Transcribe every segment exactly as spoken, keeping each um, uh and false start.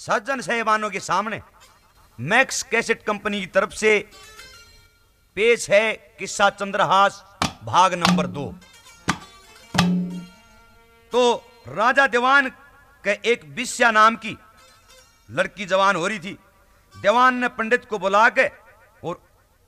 सज्जन साहिबानों के सामने max cassette company की तरफ से पेश है किस्सा चंद्रहास भाग नंबर दो। तो राजा दीवान के एक बिस्या नाम की लड़की जवान हो रही थी। दीवान ने पंडित को बुला के और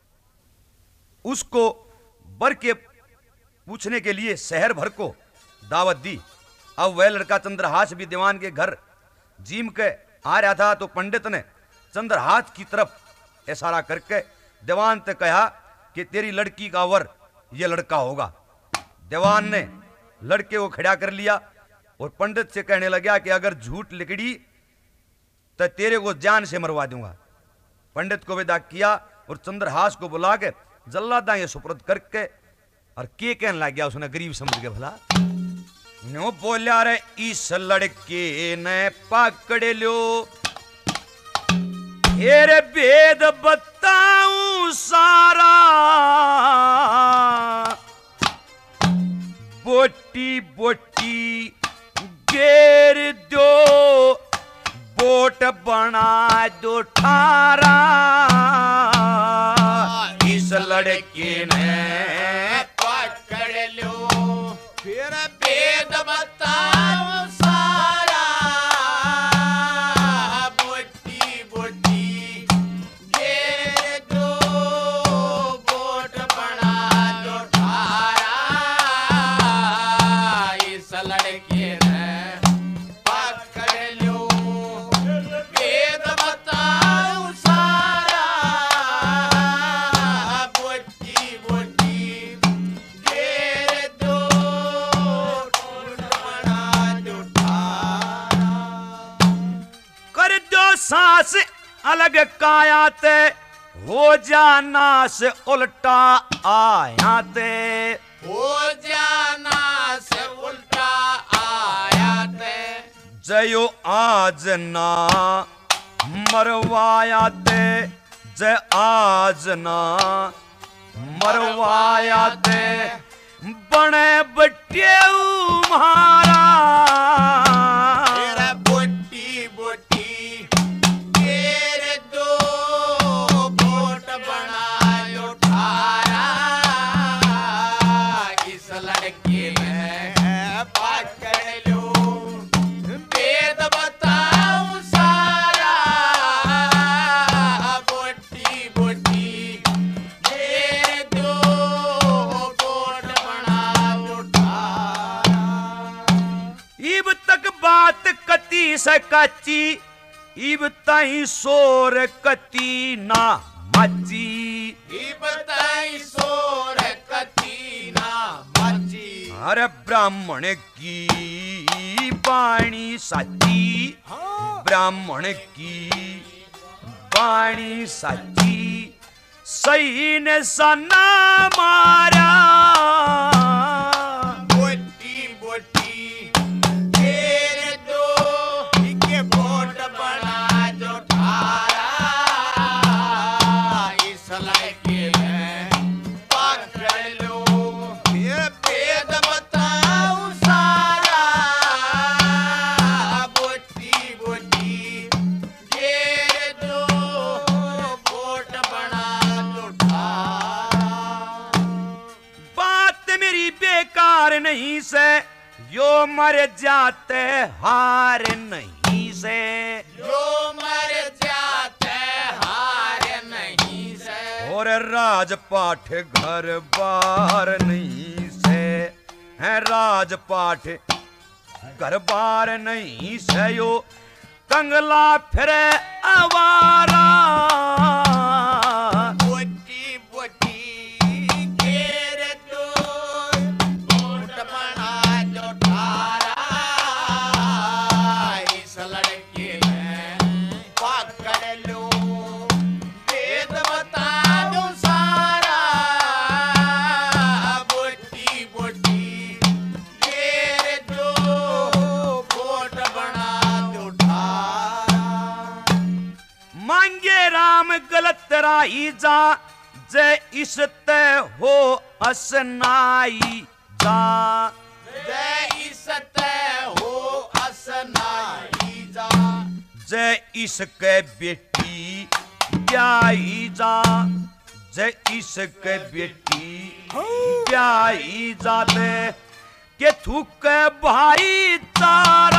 उसको बर के पूछने के लिए शहर भर को दावत दी। अब वह लड़का चंद्रहास भी दीवान के घर जीम के आ रहा था, तो पंडित ने चंद्रहास की तरफ इशारा करके दीवान से कहा कि तेरी लड़की का वर यह लड़का होगा। दीवान ने लड़के को खड़ा कर लिया और पंडित से कहने लगा कि अगर झूठ लिखड़ी तो तेरे को जान से मरवा दूंगा। पंडित को विदा किया और चंद्रहास को बुला के जल्लादा ये सुपुर्द करके और के कहने लग गया उसने गरीब समझ के भला नो बोलिया रे इस लड़के ने पकड़ लो, तेरे भेद बताऊं सारा, बोटी बोटी घेर दो, बोट बना दो ठारा। इस लड़के ने पकड़ लो, फिर भेद बताओ सारा, बोटी बोटी घेर दो, बोट बना दो ठारा। इस लड़के ने पकड़ लो, भेद बताओ सारा, बोटी बोटी घेर दो, बोट बना दो ठारा। कर दो सांस अलग काया ते, हो जाना से उल्टा आया ते। हो जाना से उल्टा आया ते, जयो आज ना मरवाया ते, जय आज ना मरवाया ते, बने बटियऊ महारा। तेरा बोटी बोटी घेर दो, बोट बना लो ठारा। इस लड़के ने पकड़ लो, भेद बताओ सारा, बोटी बोटी घेर दो, बोट बना लो ठारा। इब तक बात कती से कच्ची, इब ताई सोर कती ना मची। बताई सोर कती ना मची। अरे ब्राह्मण की बाणी साची, ब्राह्मण की बाणी साची, सही ने सना मारा। बोटी बोटी घेर दो, इके बोट बना दो ठारा। इस लड़के ने पकड़ लो, फिर भेद बताओ सारा, बोटी बोटी घेर दो, बोट बना दो ठारा। बात मेरी बेकार नहीं से, यो मर जाते हार नहीं से। जो मर जाते हार नहीं से, और राजपाठ घर बार नहीं से, है राजपाठ घर बार नहीं से, यो कंगला फिरे आवारा। बोटी बोटी घेर दो, बोट बना दो ठारा। इस लड़के ने पकड़ लो, भेद बता दो सारा, बोटी बोटी घेर दो, बोट बना दो ठारा। मांगे राम गलत राही जा, जय इसते हो असनाई जा। जय इसते हो असनाई जा, जय इसके बेटी ब्याई जा, जय इसके बेटी ब्याई जाते के थूक भाई चार